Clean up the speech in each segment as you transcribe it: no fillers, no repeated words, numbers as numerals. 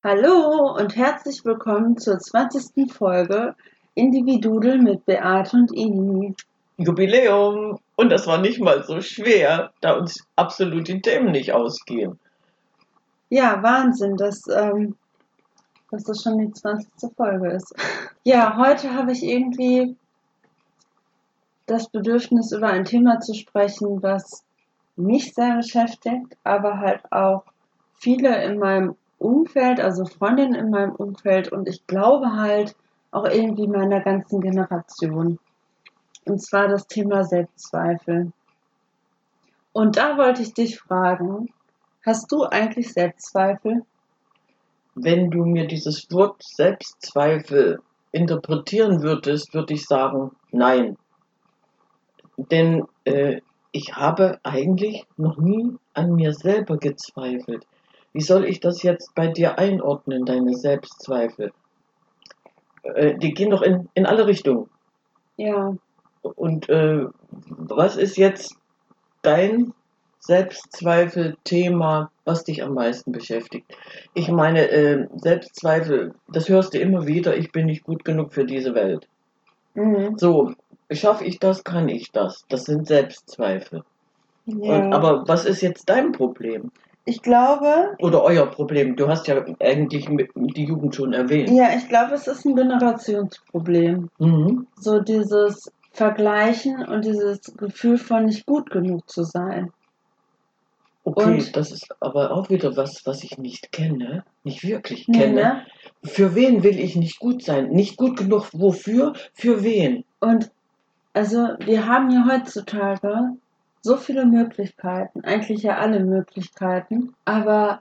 Hallo und herzlich willkommen zur 20. Folge Individudel mit Beate und Ini. Jubiläum! Und das war nicht mal so schwer, da uns absolut die Themen nicht ausgehen. Ja, Wahnsinn, dass das schon die 20. Folge ist. Ja, heute habe ich irgendwie das Bedürfnis, über ein Thema zu sprechen, was mich sehr beschäftigt, aber halt auch viele in meinem Umfeld, also Freundinnen in meinem Umfeld und ich glaube halt auch irgendwie meiner ganzen Generation. Und zwar das Thema Selbstzweifel. Und da wollte ich dich fragen, hast du eigentlich Selbstzweifel? Wenn du mir dieses Wort Selbstzweifel interpretieren würdest, würde ich sagen, nein. Denn ich habe eigentlich noch nie an mir selber gezweifelt. Wie soll ich das jetzt bei dir einordnen, deine Selbstzweifel? Die gehen doch in alle Richtungen. Ja, Und was ist jetzt dein Selbstzweifel-Thema, was dich am meisten beschäftigt? Ich meine, Selbstzweifel, das hörst du immer wieder, ich bin nicht gut genug für diese Welt. So, schaffe ich das, kann ich das? Das sind Selbstzweifel. ja. Aber was ist jetzt dein Problem? Ich glaube, Oder euer Problem? Du hast ja eigentlich die Jugend schon erwähnt. ja, ich glaube, es ist ein Generationsproblem. Mhm. So dieses Vergleichen und dieses Gefühl von nicht gut genug zu sein. Okay, Und das ist aber auch wieder was ich nicht kenne, nicht wirklich nee, kenne. ne? Für wen will ich nicht gut sein? Nicht gut genug, wofür? Für wen? Und also wir haben ja heutzutage so viele Möglichkeiten, eigentlich ja alle Möglichkeiten, aber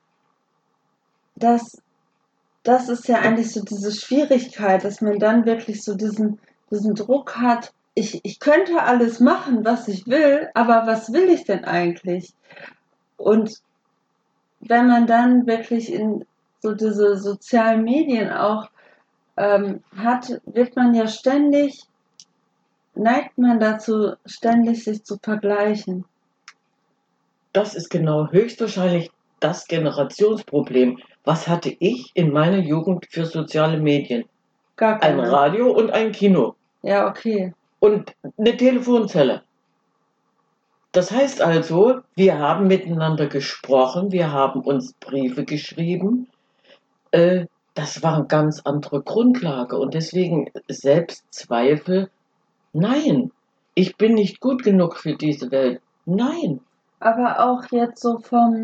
das das ist ja eigentlich so diese Schwierigkeit, dass man dann wirklich so diesen Druck hat, ich könnte alles machen, was ich will, aber was will ich denn eigentlich? Und wenn man dann wirklich in so diese sozialen Medien auch hat, wird man ja neigt man dazu, ständig sich zu vergleichen. Das ist genau höchstwahrscheinlich das Generationsproblem. Was hatte ich in meiner Jugend für soziale Medien? Gar Ein keine. Radio und ein Kino Ja, okay. und eine Telefonzelle. Das heißt also, wir haben miteinander gesprochen, wir haben uns Briefe geschrieben. Das war eine ganz andere Grundlage und deswegen Selbstzweifel. Nein, ich bin nicht gut genug für diese Welt. Nein. Aber auch jetzt so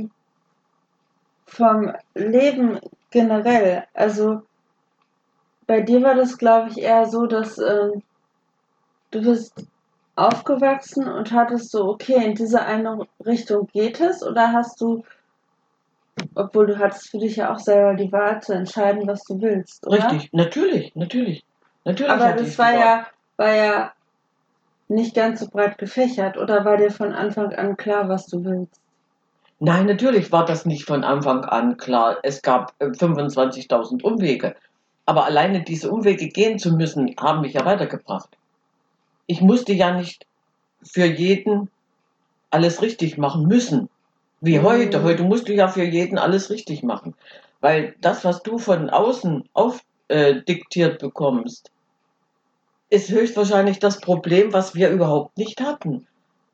vom Leben generell. Also bei dir war das, glaube ich, eher so, dass du bist aufgewachsen und hattest so, okay, in diese eine Richtung geht es, oder hast du, obwohl du hattest für dich ja auch selber die Wahl zu entscheiden, was du willst, oder? Richtig, natürlich. Natürlich Aber hatte das ich die Wahl. war ja nicht ganz so breit gefächert, oder war dir von Anfang an klar, was du willst? Nein, natürlich war das nicht von Anfang an klar. Es gab 25.000 Umwege. Aber alleine diese Umwege gehen zu müssen, haben mich ja weitergebracht. Ich musste ja nicht für jeden alles richtig machen müssen. Wie heute. Heute musst du ja für jeden alles richtig machen. Weil das, was du von außen aufdiktiert bekommst, ist höchstwahrscheinlich das Problem, was wir überhaupt nicht hatten.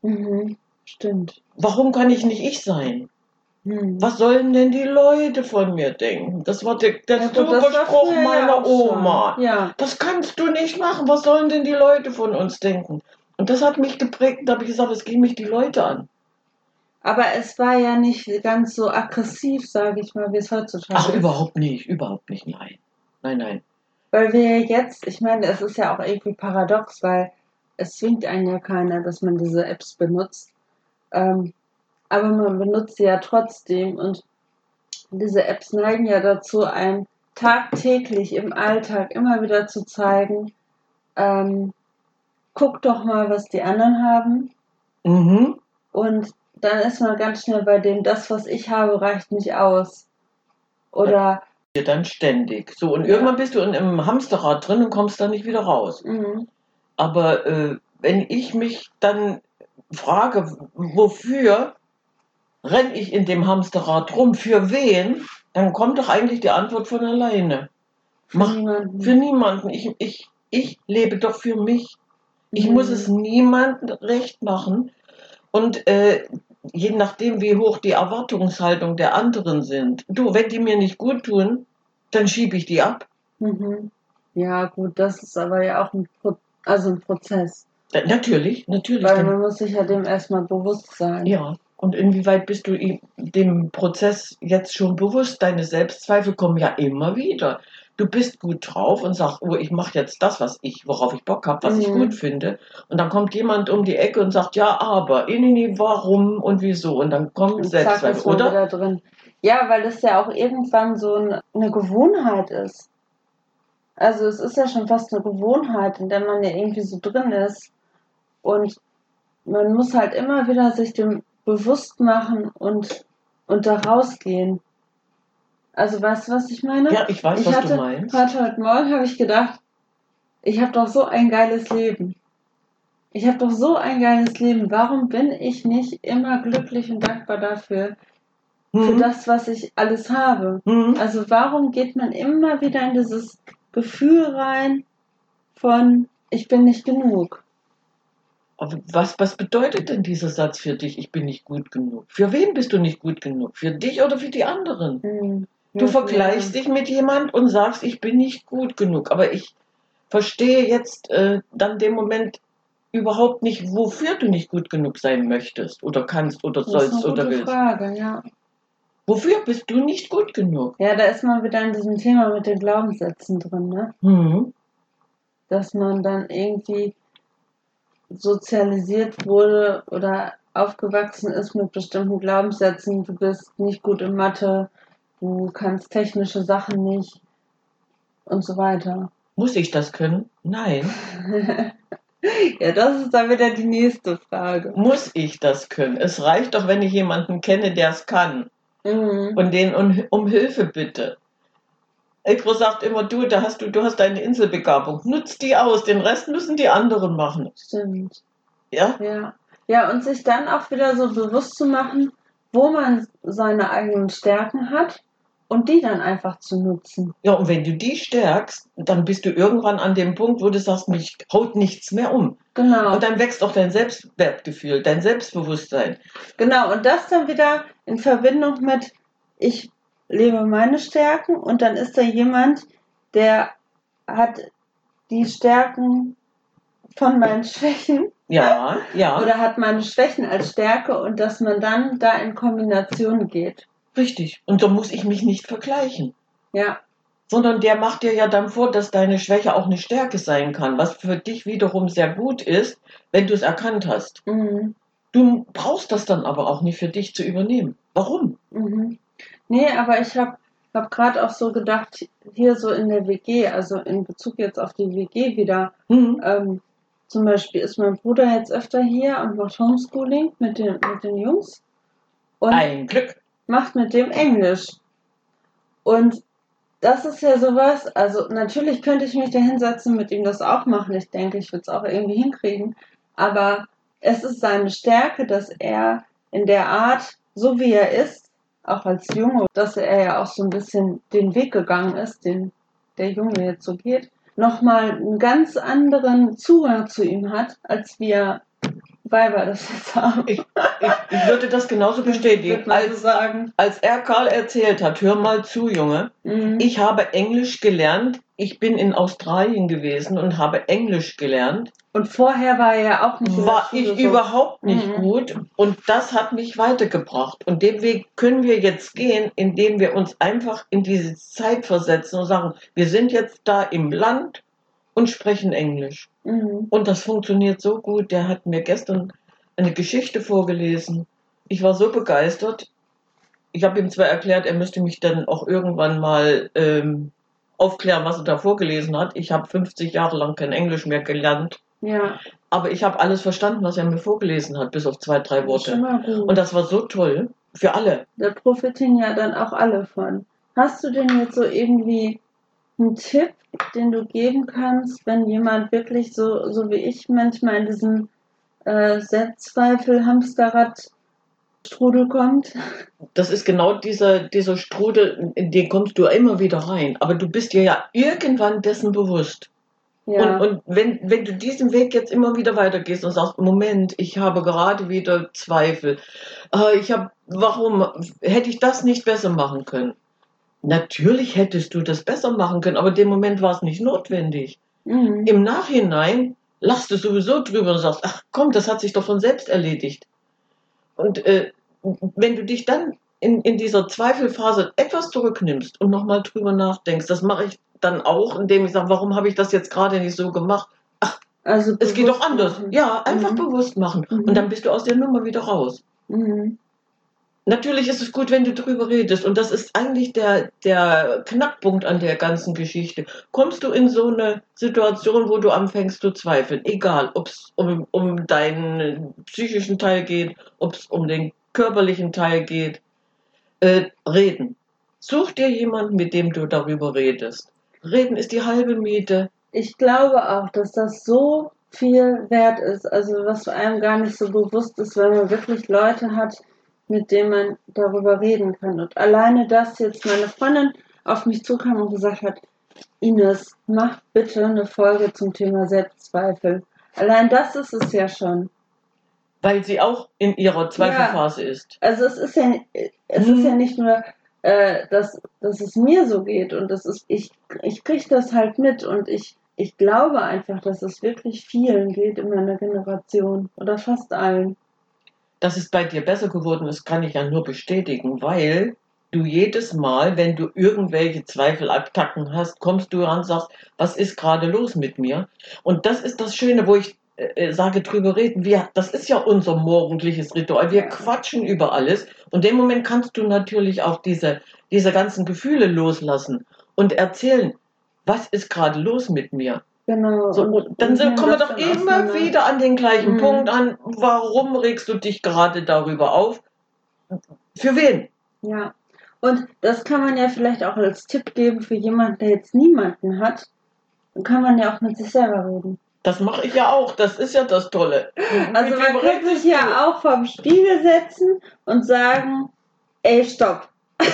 Stimmt. Warum kann ich nicht ich sein? Was sollen denn die Leute von mir denken? Das war der Ja gut, das war Zauberspruch früher ja meiner auch schon. Oma. Ja. Das kannst du nicht machen. Was sollen denn die Leute von uns denken? Und das hat mich geprägt. Da habe ich gesagt, es gehen mich die Leute an. Aber es war ja nicht ganz so aggressiv, sage ich mal, wie es heutzutage Ach, ist. überhaupt nicht, nein. Nein. Weil wir jetzt, ich meine, es ist ja auch irgendwie paradox, weil es zwingt einen ja keiner, dass man diese Apps benutzt. Ähm, aber man benutzt sie ja trotzdem und diese Apps neigen ja dazu, einem tagtäglich im Alltag immer wieder zu zeigen, ähm, guck doch mal, was die anderen haben. Mhm. Und dann ist man ganz schnell bei dem, das, was ich habe, reicht nicht aus. Oder, Dann ständig. So, und ja, irgendwann bist du in einem Hamsterrad drin und kommst da nicht wieder raus. Aber wenn ich mich dann frage, wofür renne ich in dem Hamsterrad rum? Für wen? dann kommt doch eigentlich die Antwort von alleine. Für niemanden. Für niemanden. Ich lebe doch für mich. Ich muss es niemandem recht machen. Und je nachdem, wie hoch die Erwartungshaltung der anderen sind. Du, wenn die mir nicht gut tun, dann schiebe ich die ab. Mhm. Ja, gut, das ist aber ja auch ein Prozess. Natürlich. Weil man muss sich ja dem erstmal bewusst sein. Ja, und inwieweit bist du dem Prozess jetzt schon bewusst? Deine Selbstzweifel kommen ja immer wieder. Du bist gut drauf und sagst, oh, ich mache jetzt das, worauf ich Bock habe, was ich gut finde. Und dann kommt jemand um die Ecke und sagt, ja, aber, warum und wieso? Und dann kommt Und zack, Selbstzweifel, ist man oder? wieder drin. Ja, weil das ja auch irgendwann so eine Gewohnheit ist. Also es ist ja schon fast eine Gewohnheit, in der man ja irgendwie so drin ist. Und man muss halt immer wieder sich dem bewusst machen und da rausgehen. Also weißt du, was ich meine? Ja, ich weiß, was du meinst. Heute Morgen habe ich gedacht, ich habe doch so ein geiles Leben. Ich habe doch so ein geiles Leben. Warum bin ich nicht immer glücklich und dankbar dafür, für das, was ich alles habe? Also warum geht man immer wieder in dieses Gefühl rein von, ich bin nicht genug? Aber was bedeutet denn dieser Satz für dich, ich bin nicht gut genug? Für wen bist du nicht gut genug? Für dich oder für die anderen? Du vergleichst dich mit jemand und sagst, ich bin nicht gut genug. Aber ich verstehe jetzt dann dem Moment überhaupt nicht, wofür du nicht gut genug sein möchtest oder kannst oder sollst oder willst. Das ist eine gute Frage, ja. Wofür bist du nicht gut genug? Ja, da ist man wieder in diesem Thema mit den Glaubenssätzen drin, ne? Dass man dann irgendwie sozialisiert wurde oder aufgewachsen ist mit bestimmten Glaubenssätzen. Du bist nicht gut in Mathe, du kannst technische Sachen nicht und so weiter. Muss ich das können? Nein. Ja, das ist dann wieder die nächste Frage. Muss ich das können? Es reicht doch, wenn ich jemanden kenne, der es kann und den um Hilfe bitte. Egro sagt immer, du hast deine Inselbegabung. Nutz die aus, den Rest müssen die anderen machen. Stimmt. Ja? Ja, und sich dann auch wieder so bewusst zu machen, wo man seine eigenen Stärken hat und die dann einfach zu nutzen. Ja, und wenn du die stärkst, dann bist du irgendwann an dem Punkt, wo du sagst, mich haut nichts mehr um. Genau. Und dann wächst auch dein Selbstwertgefühl, dein Selbstbewusstsein. Genau, und das dann wieder in Verbindung mit, ich lebe meine Stärken und dann ist da jemand, der hat die Stärken von meinen Schwächen. Ja. Oder hat meine Schwächen als Stärke und dass man dann da in Kombination geht. Richtig. Und so muss ich mich nicht vergleichen. Ja. Sondern der macht dir ja dann vor, dass deine Schwäche auch eine Stärke sein kann, was für dich wiederum sehr gut ist, wenn du es erkannt hast. Du brauchst das dann aber auch nicht für dich zu übernehmen. Warum? Nee, aber ich hab gerade auch so gedacht, hier so in der WG, also in Bezug jetzt auf die WG wieder, zum Beispiel ist mein Bruder jetzt öfter hier und macht Homeschooling mit den Jungs. Und ein Glück. Macht mit dem Englisch. Und das ist ja sowas, also natürlich könnte ich mich da hinsetzen, mit ihm das auch machen. Ich denke, ich würde es auch irgendwie hinkriegen. Aber es ist seine Stärke, dass er in der Art, so wie er ist, auch als Junge, dass er ja auch so ein bisschen den Weg gegangen ist, den der Junge jetzt so geht, nochmal einen ganz anderen Zugang zu ihm hat, als wir Weiber das jetzt haben. Ich würde das genauso bestätigen. Als er Karl erzählt hat, hör mal zu, Junge, ich habe Englisch gelernt, ich bin in Australien gewesen und habe Englisch gelernt. Und vorher war er ja auch nicht War ich überhaupt nicht gut und das hat mich weitergebracht. Und den Weg können wir jetzt gehen, indem wir uns einfach in diese Zeit versetzen und sagen, wir sind jetzt da im Land und sprechen Englisch. Und das funktioniert so gut. Der hat mir gestern eine Geschichte vorgelesen. Ich war so begeistert. Ich habe ihm zwar erklärt, er müsste mich dann auch irgendwann mal aufklären, was er da vorgelesen hat. Ich habe 50 Jahre lang kein Englisch mehr gelernt. Ja. Aber ich habe alles verstanden, was er mir vorgelesen hat, bis auf 2, 3 Worte. Und das war so toll. Für alle. Da profitieren ja dann auch alle von. Hast du denn jetzt so irgendwie einen Tipp, den du geben kannst, wenn jemand wirklich so wie ich manchmal in diesem Selbstzweifel, Hamsterrad Strudel kommt. Das ist genau dieser Strudel, in den kommst du immer wieder rein. Aber du bist dir ja irgendwann dessen bewusst. Ja, Und wenn du diesen Weg jetzt immer wieder weitergehst und sagst, Moment, ich habe gerade wieder Zweifel. Warum hätte ich das nicht besser machen können? Natürlich hättest du das besser machen können, aber in dem Moment war es nicht notwendig. mhm. Im Nachhinein lachst du sowieso drüber und sagst, ach komm, das hat sich doch von selbst erledigt. Und wenn du dich dann in dieser Zweifelphase etwas zurücknimmst und nochmal drüber nachdenkst, das mache ich dann auch, indem ich sage, warum habe ich das jetzt gerade nicht so gemacht? Also Es geht doch bewusst anders. machen. Ja, einfach Mhm. bewusst machen. Und dann Mhm. bist du aus der Nummer wieder raus. Mhm. Natürlich ist es gut, wenn du drüber redest. Und das ist eigentlich der Knackpunkt an der ganzen Geschichte. Kommst du in so eine Situation, wo du anfängst zu zweifeln, egal ob es um deinen psychischen Teil geht, ob es um den körperlichen Teil geht, reden. Such dir jemanden, mit dem du darüber redest. Reden ist die halbe Miete. Ich glaube auch, dass das so viel wert ist, also was einem gar nicht so bewusst ist, wenn man wirklich Leute hat, mit denen man darüber reden kann. Und alleine, dass jetzt meine Freundin auf mich zukam und gesagt hat, Ines, mach bitte eine Folge zum Thema Selbstzweifel. Allein das ist es ja schon. Weil sie auch in ihrer Ja, Zweifelphase ist. also es ist ja nicht nur, dass es mir so geht und ich kriege das halt mit und ich glaube einfach, dass es wirklich vielen geht in meiner Generation oder fast allen. Dass es bei dir besser geworden ist, kann ich ja nur bestätigen, weil du jedes Mal, wenn du irgendwelche Zweifelattacken hast, kommst du ran und sagst, was ist gerade los mit mir? Und das ist das Schöne, wo ich sage, drüber reden. Das ist ja unser morgendliches Ritual. Wir Ja, quatschen über alles. Und in dem Moment kannst du natürlich auch diese ganzen Gefühle loslassen und erzählen, was ist gerade los mit mir? genau. So, und dann Und nehmen kommen wir das doch dann immer auseinander. wieder an den gleichen Punkt Mhm. an. Warum regst du dich gerade darüber auf? Für wen? Ja. Und das kann man ja vielleicht auch als Tipp geben für jemanden, der jetzt niemanden hat. Dann kann man ja auch mit sich selber reden. Das mache ich ja auch. Das ist ja das Tolle. Also Mit wem man kann sich redest du? ja auch vorm Spiegel setzen und sagen, ey, stopp.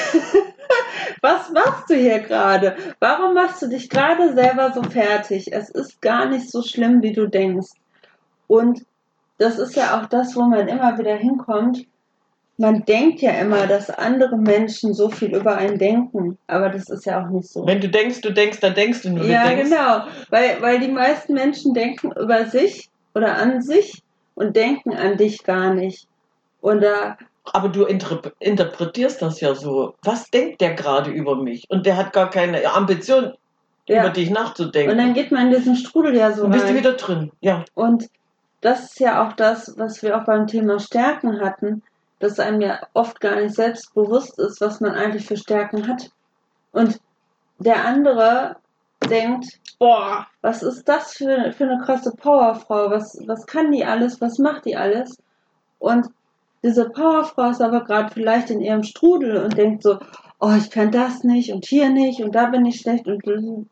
Was machst du hier gerade? Warum machst du dich gerade selber so fertig? Es ist gar nicht so schlimm, wie du denkst. Und das ist ja auch das, wo man immer wieder hinkommt. Man denkt ja immer, dass andere Menschen so viel über einen denken, aber das ist ja auch nicht so. Wenn du denkst, dann denkst du nur. Du Ja, denkst, genau, weil die meisten Menschen denken über sich oder an sich und denken an dich gar nicht. Und da, aber du interpretierst das ja so. Was denkt der gerade über mich? Und der hat gar keine Ambition, über ja, dich und nachzudenken. dann geht man in diesen Strudel ja so Dann bist du rein. wieder drin. Ja. Und das ist ja auch das, was wir auch beim Thema Stärken hatten, dass einem ja oft gar nicht selbst bewusst ist, was man eigentlich für Stärken hat. Und der andere denkt, boah, was ist das für eine krasse Powerfrau? Was kann die alles? Was macht die alles? Und diese Powerfrau ist aber gerade vielleicht in ihrem Strudel und denkt so, oh, ich kann das nicht und hier nicht und da bin ich schlecht und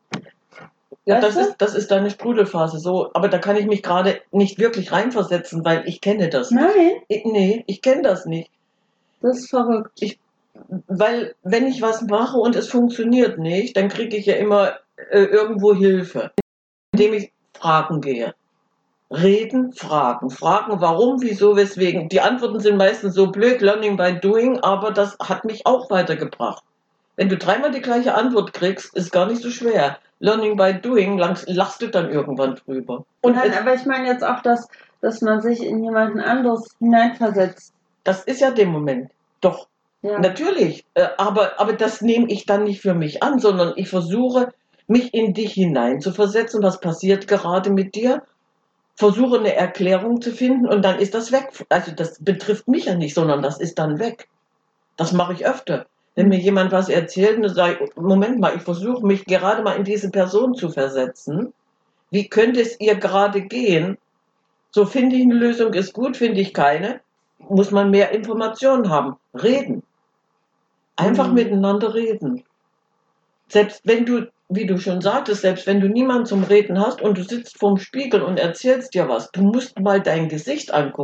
Ja, weißt du? das ist deine Sprudelphase so. Aber da kann ich mich gerade nicht wirklich reinversetzen, weil ich kenne das nicht. Nein, Nee, ich kenne das nicht. das ist verrückt. Weil wenn ich was mache und es funktioniert nicht, dann kriege ich ja immer irgendwo Hilfe, indem ich fragen gehe. Reden, fragen. Fragen, warum, wieso, weswegen. Die Antworten sind meistens so blöd, learning by doing, aber das hat mich auch weitergebracht. Wenn du dreimal die gleiche Antwort kriegst, ist gar nicht so schwer. Learning by doing, lachst du dann irgendwann drüber. Und Nein, aber ich meine jetzt auch, dass man sich in jemanden anderes hineinversetzt. das ist ja der Moment. Doch, Ja. natürlich. Aber das nehme ich dann nicht für mich an, sondern ich versuche, mich in dich hineinzuversetzen. Was passiert gerade mit dir? Versuche eine Erklärung zu finden und dann ist das weg. Also das betrifft mich ja nicht, sondern das ist dann weg. Das mache ich öfter. Wenn mir jemand was erzählt und sage, Moment mal, ich versuche mich gerade mal in diese Person zu versetzen. Wie könnte es ihr gerade gehen? So finde ich eine Lösung, ist gut, finde ich keine. Muss man mehr Informationen haben. Reden. Einfach miteinander reden. Selbst wenn du, wie du schon sagtest, selbst wenn du niemanden zum Reden hast und du sitzt vorm Spiegel und erzählst dir was, du musst mal dein Gesicht angucken,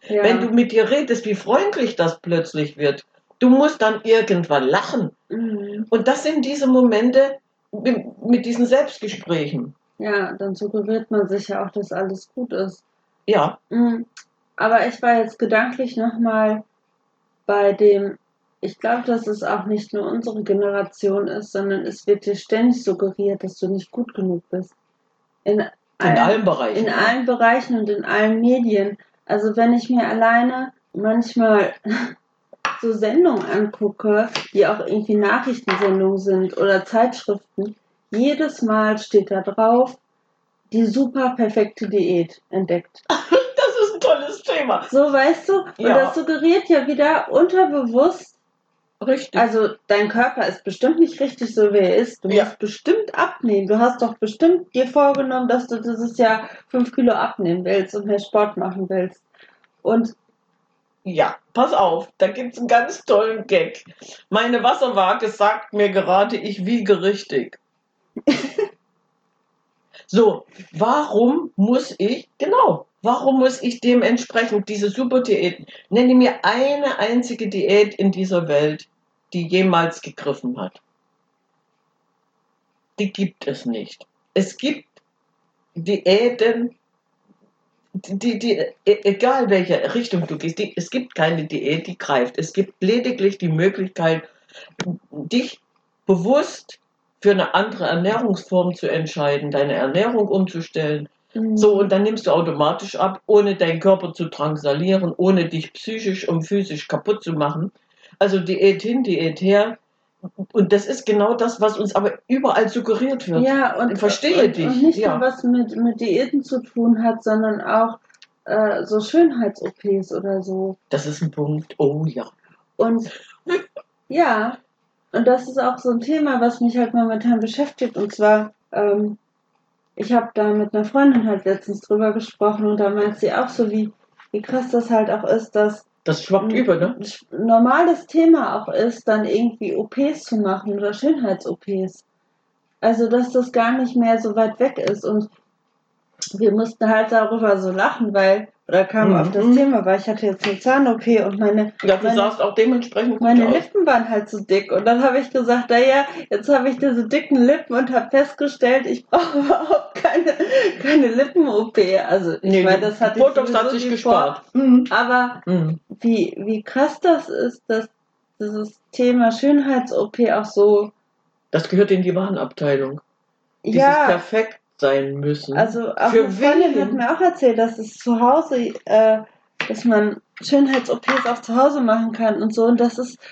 Ja. Wenn du mit dir redest, wie freundlich das plötzlich wird. Du musst dann irgendwann lachen. Mhm. Und das sind diese Momente mit diesen Selbstgesprächen. Ja, dann suggeriert man sich ja auch, dass alles gut ist. Ja. Mhm. Aber ich war jetzt gedanklich nochmal bei dem, ich glaube, dass es auch nicht nur unsere Generation ist, sondern es wird dir ständig suggeriert, dass du nicht gut genug bist. In allen Bereichen. In allen Bereichen und in allen Medien. Also wenn ich mir alleine manchmal so Sendungen angucke, die auch irgendwie Nachrichtensendungen sind oder Zeitschriften, jedes Mal steht da drauf, die super perfekte Diät entdeckt. Das ist ein tolles Thema. So, weißt du? Und Ja. das suggeriert ja wieder unterbewusst, Richtig. also dein Körper ist bestimmt nicht richtig so, wie er ist. Du musst bestimmt abnehmen. Du hast doch bestimmt dir vorgenommen, dass du dieses Jahr 5 Kilo abnehmen willst und mehr Sport machen willst. Und ja, pass auf, da gibt's einen ganz tollen Gag. Meine Wasserwaage sagt mir gerade, ich wiege richtig. So, warum muss ich dementsprechend diese Superdiäten? Nenne mir eine einzige Diät in dieser Welt, die jemals gegriffen hat. Die gibt es nicht. Es gibt Diäten, egal welche Richtung du gehst, es gibt keine Diät, die greift. Es gibt lediglich die Möglichkeit, dich bewusst für eine andere Ernährungsform zu entscheiden, deine Ernährung umzustellen. So, und dann nimmst du automatisch ab, ohne deinen Körper zu drangsalieren, ohne dich psychisch und physisch kaputt zu machen. Also Diät hin, Diät her. Und das ist genau das, was uns aber überall suggeriert wird. ja, und, ich verstehe dich. Und nicht nur was mit Diäten zu tun hat, sondern auch so Schönheits-OPs oder so. Das ist ein Punkt. Oh ja. Und ja, und das ist auch so ein Thema, was mich halt momentan beschäftigt. Und zwar, ich habe da mit einer Freundin halt letztens drüber gesprochen und da meint sie auch so, wie krass das halt auch ist, dass das schwappt über, ne? Normales Thema auch ist, dann irgendwie OPs zu machen oder Schönheits-OPs. Also, dass das gar nicht mehr so weit weg ist. Und wir mussten halt darüber so lachen, oder kamen auf das Thema, weil ich hatte jetzt eine Zahn-OP und sahst auch dementsprechend gut meine aus. Lippen waren halt so dick. Und dann habe ich gesagt, naja, jetzt habe ich diese dicken Lippen und habe festgestellt, ich brauche überhaupt keine Lippen-OP. Also, ich meine, das hat Botox hat sich gespart. Aber wie krass das ist, dass dieses Thema Schönheits-OP auch so... Das gehört in die Warenabteilung. Dieses perfekt sein müssen. Also auch eine Freundin hat mir auch erzählt, dass es zu Hause, dass man Schönheits-OPs auch zu Hause machen kann und so. Und das ist,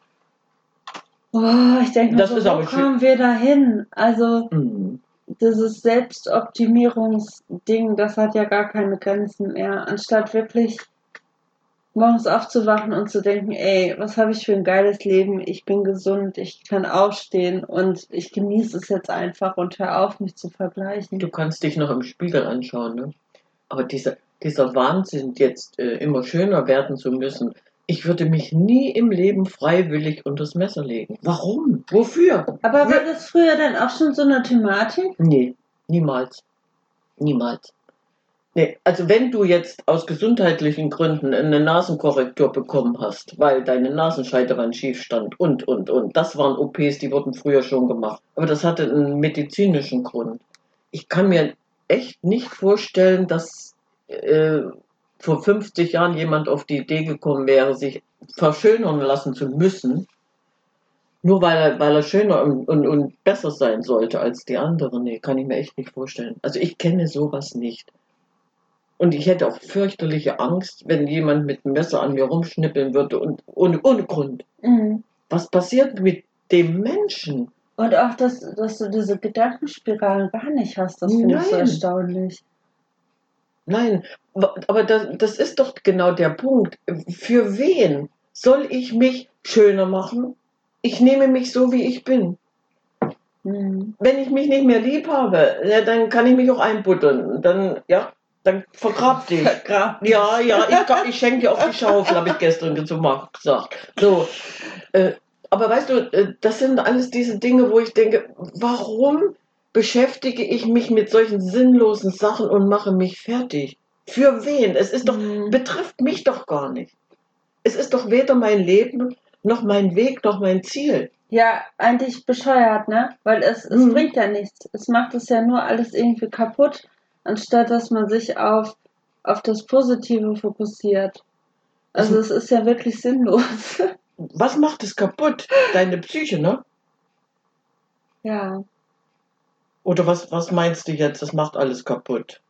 ich denke mir so, wo kommen wir da hin? Also dieses Selbstoptimierungsding, das hat ja gar keine Grenzen mehr. Anstatt wirklich morgens aufzuwachen und zu denken, ey, was habe ich für ein geiles Leben, ich bin gesund, ich kann aufstehen und ich genieße es jetzt einfach und hör auf, mich zu vergleichen. Du kannst dich noch im Spiegel anschauen, ne? Aber dieser Wahnsinn, jetzt immer schöner werden zu müssen, ich würde mich nie im Leben freiwillig unters Messer legen. Warum? Wofür? Aber war das früher dann auch schon so eine Thematik? Nee, niemals. Niemals. Nee, also wenn du jetzt aus gesundheitlichen Gründen eine Nasenkorrektur bekommen hast, weil deine Nasenscheidewand schief stand und, das waren OPs, die wurden früher schon gemacht. Aber das hatte einen medizinischen Grund. Ich kann mir echt nicht vorstellen, dass vor 50 Jahren jemand auf die Idee gekommen wäre, sich verschönern lassen zu müssen, nur weil er schöner und besser sein sollte als die anderen. Nee, kann ich mir echt nicht vorstellen. Also ich kenne sowas nicht. Und ich hätte auch fürchterliche Angst, wenn jemand mit einem Messer an mir rumschnippeln würde und ohne Grund. Was passiert mit dem Menschen? Und auch, dass du diese Gedankenspiralen gar nicht hast, das finde ich so erstaunlich. Nein, aber das ist doch genau der Punkt. Für wen soll ich mich schöner machen? Ich nehme mich so, wie ich bin. Wenn ich mich nicht mehr lieb habe, dann kann ich mich auch einbuddern. Dann vergrab dich. Ja, ich schenke dir auf die Schaufel, habe ich gestern gesagt. So, aber weißt du, das sind alles diese Dinge, wo ich denke, warum beschäftige ich mich mit solchen sinnlosen Sachen und mache mich fertig? Für wen? Es ist doch, betrifft mich doch gar nicht. Es ist doch weder mein Leben, noch mein Weg, noch mein Ziel. Ja, eigentlich bescheuert, ne? Weil es bringt ja nichts. Es macht es ja nur alles irgendwie kaputt, anstatt dass man sich auf das Positive fokussiert. Also es ist ja wirklich sinnlos. Was macht es kaputt? Deine Psyche, ne? Ja. Oder was meinst du jetzt? Das macht alles kaputt.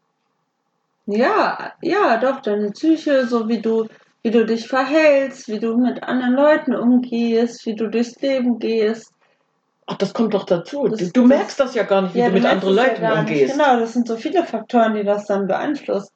Ja, ja, doch, deine Psyche, so wie du dich verhältst, wie du mit anderen Leuten umgehst, wie du durchs Leben gehst. Ach, das kommt doch dazu. Du merkst das ja gar nicht, wie du mit anderen Leuten umgehst. Genau, das sind so viele Faktoren, die das dann beeinflussen.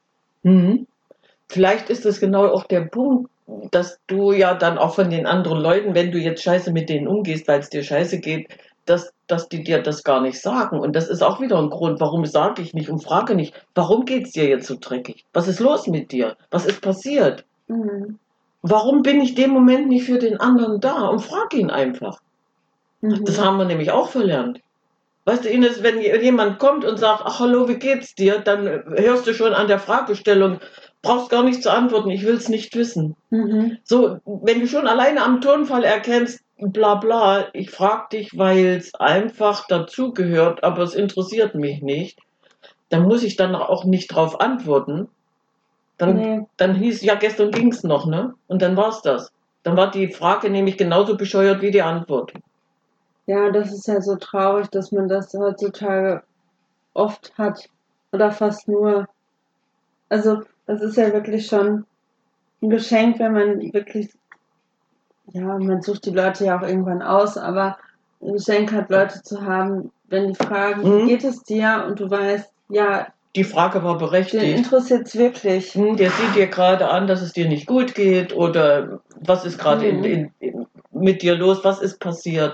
Vielleicht ist das genau auch der Punkt, dass du ja dann auch von den anderen Leuten, wenn du jetzt scheiße mit denen umgehst, weil es dir scheiße geht, dass die dir das gar nicht sagen. Und das ist auch wieder ein Grund, warum sage ich nicht und frage nicht, warum geht es dir jetzt so dreckig? Was ist los mit dir? Was ist passiert? Warum bin ich dem Moment nicht für den anderen da? Und frage ihn einfach. Das haben wir nämlich auch verlernt. Weißt du, Ines, wenn jemand kommt und sagt, ach hallo, wie geht's dir, dann hörst du schon an der Fragestellung, brauchst gar nicht zu antworten, ich will es nicht wissen. So, wenn du schon alleine am Tonfall erkennst, bla bla, ich frag dich, weil es einfach dazugehört, aber es interessiert mich nicht, dann muss ich dann auch nicht drauf antworten. Dann hieß, ja, gestern ging's noch, ne? Und dann war's das. Dann war die Frage nämlich genauso bescheuert wie die Antwort. Ja, das ist ja so traurig, dass man das heutzutage oft hat. Oder fast nur. Also, das ist ja wirklich schon ein Geschenk, wenn man wirklich, ja, man sucht die Leute ja auch irgendwann aus, aber ein Geschenk hat, Leute zu haben, wenn die fragen, wie geht es dir? Und du weißt, ja, die Frage war berechtigt. Den interessiert es wirklich. Der sieht dir gerade an, dass es dir nicht gut geht oder was ist gerade mit dir los, was ist passiert.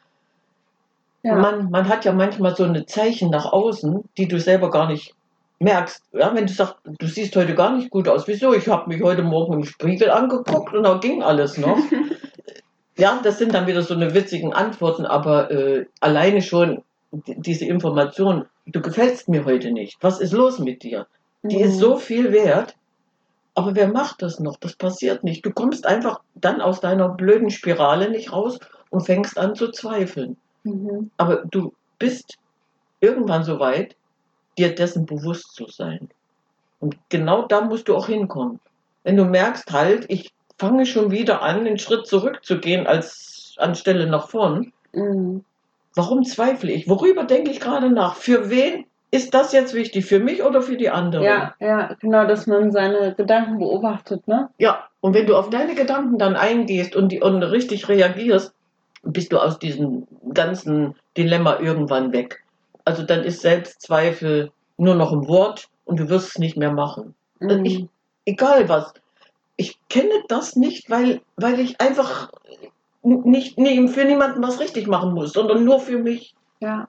Ja. Man hat ja manchmal so eine Zeichen nach außen, die du selber gar nicht merkst. Ja, wenn du sagst, du siehst heute gar nicht gut aus. Wieso? Ich habe mich heute Morgen im Spiegel angeguckt und da ging alles noch. Ja, das sind dann wieder so eine witzigen Antworten, aber alleine schon diese Information, du gefällst mir heute nicht. Was ist los mit dir? Die ist so viel wert. Aber wer macht das noch? Das passiert nicht. Du kommst einfach dann aus deiner blöden Spirale nicht raus und fängst an zu zweifeln. Aber du bist irgendwann so weit, dir dessen bewusst zu sein. Und genau da musst du auch hinkommen. Wenn du merkst, halt, ich fange schon wieder an, einen Schritt zurückzugehen als anstelle nach vorn. Warum zweifle ich? Worüber denke ich gerade nach? Für wen ist das jetzt wichtig? Für mich oder für die anderen? Ja, genau, dass man seine Gedanken beobachtet, ne? Ja, und wenn du auf deine Gedanken dann eingehst und richtig reagierst, bist du aus diesem ganzen Dilemma irgendwann weg. Also dann ist Selbstzweifel nur noch ein Wort und du wirst es nicht mehr machen. Egal was. Ich kenne das nicht, weil ich einfach nicht für niemanden was richtig machen muss, sondern nur für mich. Ja.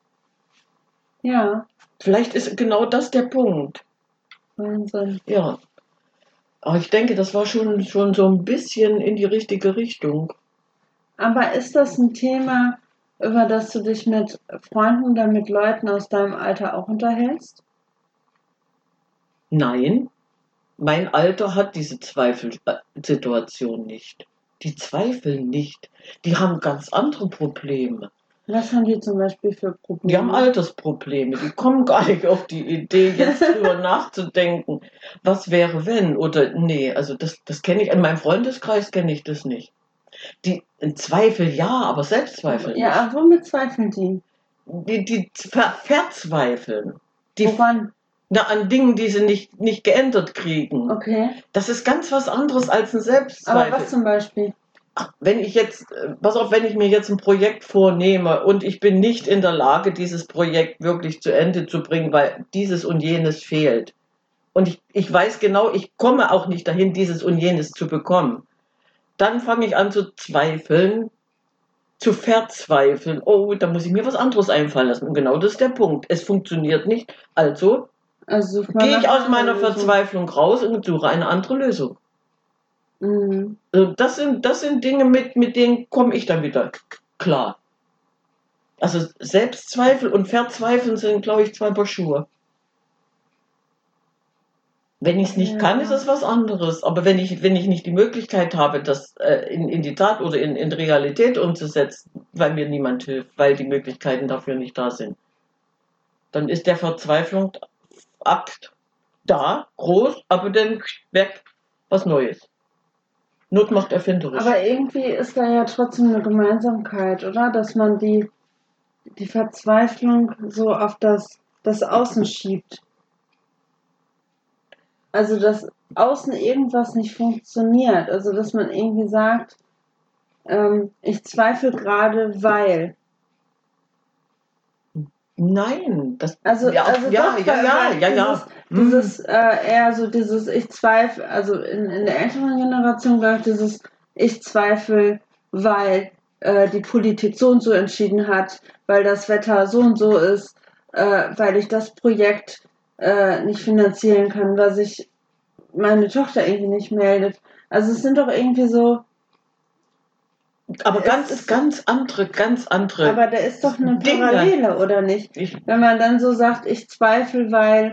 Ja. Vielleicht ist genau das der Punkt. Wahnsinn. Ja. Aber ich denke, das war schon so ein bisschen in die richtige Richtung. Aber ist das ein Thema, über das du dich mit Freunden oder mit Leuten aus deinem Alter auch unterhältst? Nein, mein Alter hat diese Zweifelsituation nicht. Die zweifeln nicht. Die haben ganz andere Probleme. Was haben die zum Beispiel für Probleme? Die haben Altersprobleme. Die kommen gar nicht auf die Idee, jetzt drüber nachzudenken. Was wäre, wenn? Oder nee, also das kenne ich. In meinem Freundeskreis kenne ich das nicht. Die Zweifel ja, aber Selbstzweifel nicht. Ja, womit zweifeln die? Die verzweifeln. Woran? Na, an Dingen, die sie nicht geändert kriegen. Okay. Das ist ganz was anderes als ein Selbstzweifel. Aber was zum Beispiel? Wenn ich jetzt, pass auf, wenn ich mir jetzt ein Projekt vornehme und ich bin nicht in der Lage, dieses Projekt wirklich zu Ende zu bringen, weil dieses und jenes fehlt. Und ich weiß genau, ich komme auch nicht dahin, dieses und jenes zu bekommen. Dann fange ich an zu zweifeln, zu verzweifeln. Oh, da muss ich mir was anderes einfallen lassen. Und genau das ist der Punkt. Es funktioniert nicht. Also gehe ich aus meiner Verzweiflung raus und suche eine andere Lösung. Also das sind Dinge, mit denen komme ich dann wieder klar. Also Selbstzweifel und Verzweifeln sind, glaube ich, zwei Paar Schuhe. Wenn ich es nicht kann, ist es was anderes. Aber wenn ich nicht die Möglichkeit habe, das in die Tat oder in Realität umzusetzen, weil mir niemand hilft, weil die Möglichkeiten dafür nicht da sind, dann ist der Verzweiflungsakt da, groß, aber dann weg, was Neues. Not macht erfinderisch. Aber irgendwie ist da ja trotzdem eine Gemeinsamkeit, oder? Dass man die Verzweiflung so auf das Außen schiebt. Also, dass außen irgendwas nicht funktioniert. Also, dass man irgendwie sagt, ich zweifle gerade, weil. Nein, das Ja. Dieses eher so dieses ich zweifle, also in der älteren Generation glaube ich dieses ich zweifle, weil die Politik so und so entschieden hat, weil das Wetter so und so ist, weil ich das Projekt nicht finanzieren kann, weil sich meine Tochter irgendwie nicht meldet. Also es sind doch irgendwie so. Aber ganz andere. Aber da ist doch eine Parallele, oder nicht? Wenn man dann so sagt, ich zweifle,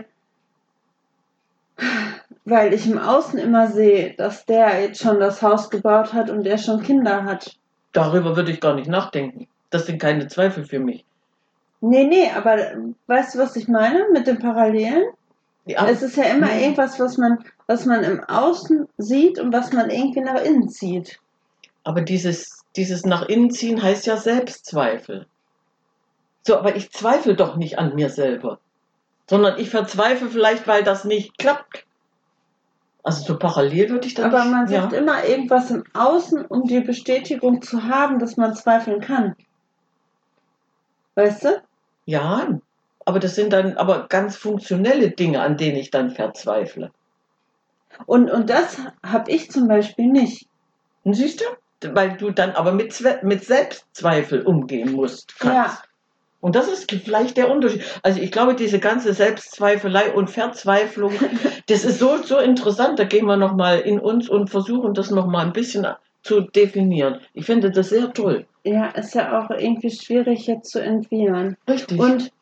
weil ich im Außen immer sehe, dass der jetzt schon das Haus gebaut hat und der schon Kinder hat. Darüber würde ich gar nicht nachdenken. Das sind keine Zweifel für mich. Nee, aber weißt du, was ich meine mit den Parallelen? Ja. Es ist ja immer irgendwas, was man im Außen sieht und was man irgendwie nach innen zieht. Aber dieses nach innen ziehen heißt ja Selbstzweifel. So, aber ich zweifle doch nicht an mir selber, sondern ich verzweifle vielleicht, weil das nicht klappt. Also so parallel würde ich da nicht. Aber man sucht immer irgendwas im Außen, um die Bestätigung zu haben, dass man zweifeln kann. Weißt du? Ja, aber das sind dann aber ganz funktionelle Dinge, an denen ich dann verzweifle. Und das habe ich zum Beispiel nicht. Und siehst du? Weil du dann aber mit Selbstzweifel umgehen musst, kannst. Ja. Und das ist vielleicht der Unterschied. Also ich glaube, diese ganze Selbstzweifelei und Verzweiflung, das ist so interessant. Da gehen wir nochmal in uns und versuchen das nochmal ein bisschen zu definieren. Ich finde das sehr toll. Ja, ist ja auch irgendwie schwierig jetzt zu entwirren. Richtig. Und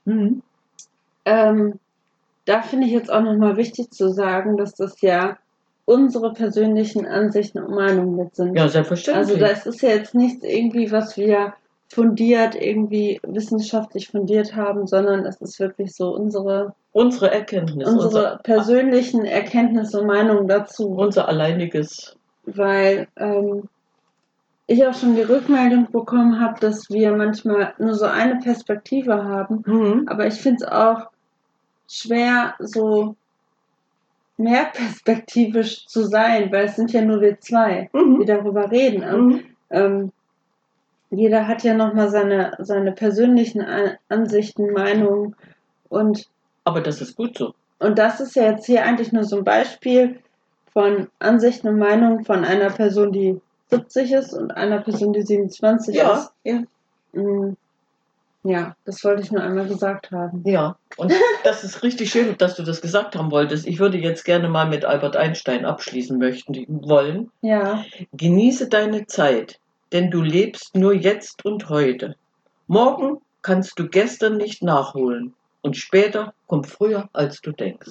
da finde ich jetzt auch nochmal wichtig zu sagen, dass das ja unsere persönlichen Ansichten und Meinungen mit sind. Ja, selbstverständlich. Also das ist ja jetzt nichts irgendwie, was wir fundiert, irgendwie wissenschaftlich fundiert haben, sondern es ist wirklich so unsere Erkenntnis. Unsere persönlichen Erkenntnisse und Meinungen dazu. Unser alleiniges. Weil ich auch schon die Rückmeldung bekommen habe, dass wir manchmal nur so eine Perspektive haben. Aber ich finde es auch schwer, so mehrperspektivisch zu sein, weil es sind ja nur wir zwei, die darüber reden. Jeder hat ja nochmal seine persönlichen Ansichten, Meinungen aber das ist gut so. Und das ist ja jetzt hier eigentlich nur so ein Beispiel von Ansichten und Meinungen von einer Person, die 70 ist und einer Person, die 27 ist. Ja. Ja, das wollte ich nur einmal gesagt haben. Ja, und das ist richtig schön, dass du das gesagt haben wolltest. Ich würde jetzt gerne mal mit Albert Einstein abschließen wollen. Ja. Genieße deine Zeit, denn du lebst nur jetzt und heute. Morgen kannst du gestern nicht nachholen und später kommt früher, als du denkst.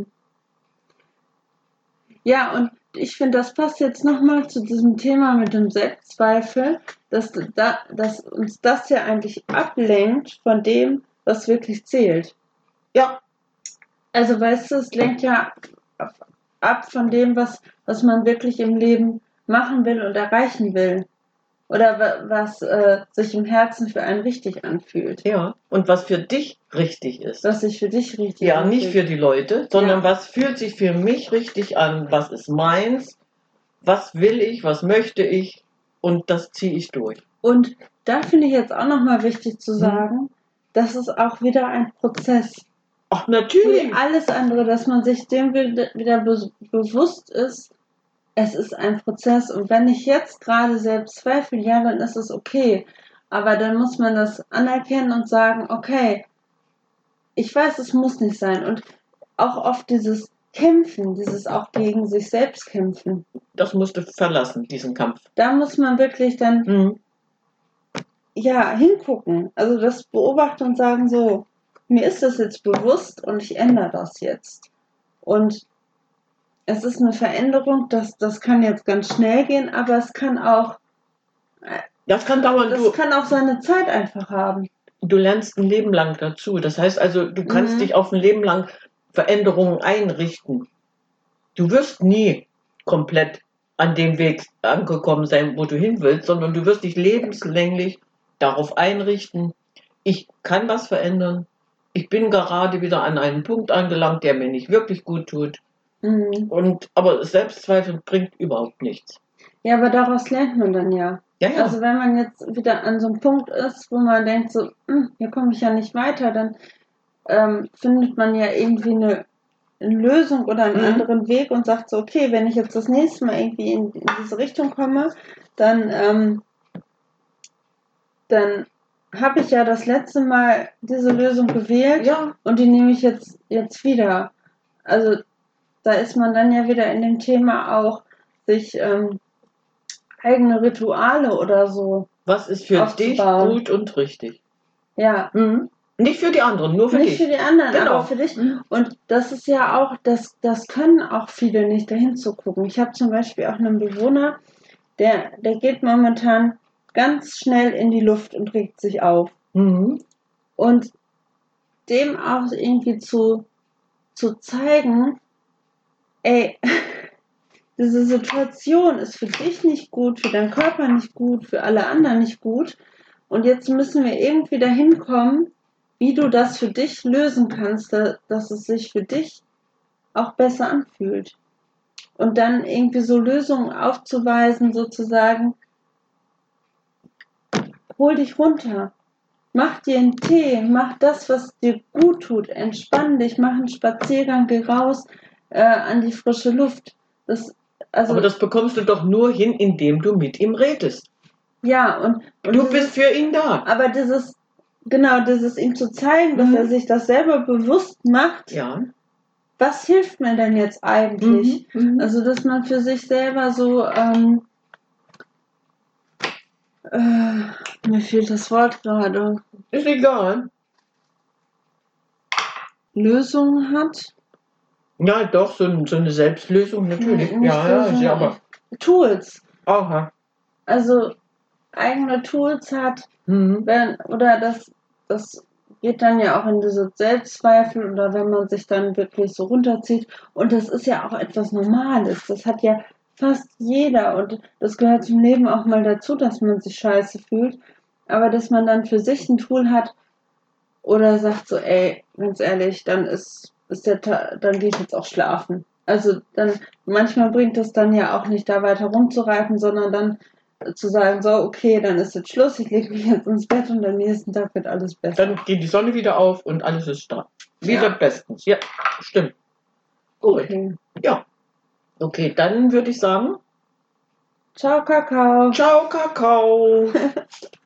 Ja, und ich finde, das passt jetzt nochmal zu diesem Thema mit dem Selbstzweifel, dass uns das ja eigentlich ablenkt von dem, was wirklich zählt. Ja. Also, weißt du, es lenkt ja ab von dem, was man wirklich im Leben machen will und erreichen will. Oder was sich im Herzen für einen richtig anfühlt. Ja, und was für dich richtig ist. Was sich für dich richtig anfühlt. Ja, nicht für die Leute, sondern was fühlt sich für mich richtig an, was ist meins, was will ich, was möchte ich und das ziehe ich durch. Und da finde ich jetzt auch nochmal wichtig zu sagen, das ist auch wieder ein Prozess. Ach, natürlich. Wie alles andere, dass man sich dem wieder bewusst ist, es ist ein Prozess und wenn ich jetzt gerade selbst zweifle, ja, dann ist es okay. Aber dann muss man das anerkennen und sagen, okay, ich weiß, es muss nicht sein. Und auch oft dieses Kämpfen, dieses auch gegen sich selbst kämpfen. Das musst du verlassen, diesen Kampf. Da muss man wirklich dann hingucken. Also das beobachten und sagen so, mir ist das jetzt bewusst und ich ändere das jetzt. Und es ist eine Veränderung, das kann jetzt ganz schnell gehen, aber es kann auch, Das kann dauern. das kann auch seine Zeit einfach haben. Du lernst ein Leben lang dazu. Das heißt also, du kannst dich auf ein Leben lang Veränderungen einrichten. Du wirst nie komplett an dem Weg angekommen sein, wo du hin willst, sondern du wirst dich lebenslänglich darauf einrichten, ich kann was verändern. Ich bin gerade wieder an einen Punkt angelangt, der mir nicht wirklich gut tut. Aber Selbstzweifel bringt überhaupt nichts. Ja, aber daraus lernt man dann ja. Ja. Also wenn man jetzt wieder an so einem Punkt ist, wo man denkt so, hier komme ich ja nicht weiter, dann findet man ja irgendwie eine Lösung oder einen anderen Weg und sagt so, okay, wenn ich jetzt das nächste Mal irgendwie in diese Richtung komme, dann habe ich ja das letzte Mal diese Lösung gewählt und die nehme ich jetzt wieder. Also da ist man dann ja wieder in dem Thema auch, sich eigene Rituale oder so. Was ist für dich gut und richtig? Ja. Nicht für die anderen, nur für dich. Nicht für die anderen, aber für dich. Und das ist ja auch, das können auch viele nicht, dahin zu gucken. Ich habe zum Beispiel auch einen Bewohner, der geht momentan ganz schnell in die Luft und regt sich auf. Und dem auch irgendwie zu zeigen, ey, diese Situation ist für dich nicht gut, für deinen Körper nicht gut, für alle anderen nicht gut. Und jetzt müssen wir irgendwie dahin kommen, wie du das für dich lösen kannst, dass es sich für dich auch besser anfühlt. Und dann irgendwie so Lösungen aufzuweisen, sozusagen, hol dich runter, mach dir einen Tee, mach das, was dir gut tut, entspann dich, mach einen Spaziergang, geh raus an die frische Luft. Aber das bekommst du doch nur hin, indem du mit ihm redest. Ja, und du bist für ihn da. Aber dieses ihm zu zeigen, dass er sich das selber bewusst macht, was hilft mir denn jetzt eigentlich? Also, dass man für sich selber so, mir fehlt das Wort gerade. Ist egal. Lösungen hat. Ja, doch, so eine Selbstlösung natürlich. Ja, aber Tools. Aha. Also eigene Tools hat, das geht dann ja auch in diese Selbstzweifel oder wenn man sich dann wirklich so runterzieht. Und das ist ja auch etwas Normales. Das hat ja fast jeder und das gehört zum Leben auch mal dazu, dass man sich scheiße fühlt. Aber dass man dann für sich ein Tool hat oder sagt so, ey, ganz ehrlich, dann dann gehe ich jetzt auch schlafen. Also dann, manchmal bringt es dann ja auch nicht da weiter rumzureiten, sondern dann zu sagen, so, okay, dann ist jetzt Schluss, ich lege mich jetzt ins Bett und am nächsten Tag wird alles besser. Dann geht die Sonne wieder auf und alles ist da. Wieder bestens. Ja, stimmt. Gut. Okay. Ja. Okay, dann würde ich sagen. Ciao, Kakao. Ciao, Kakao.